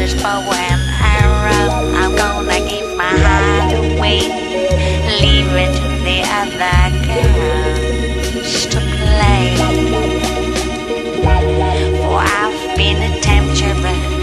just for when I run. I'm gonna give my heart away, leave it to the other girls to play. For I've been a tempter, but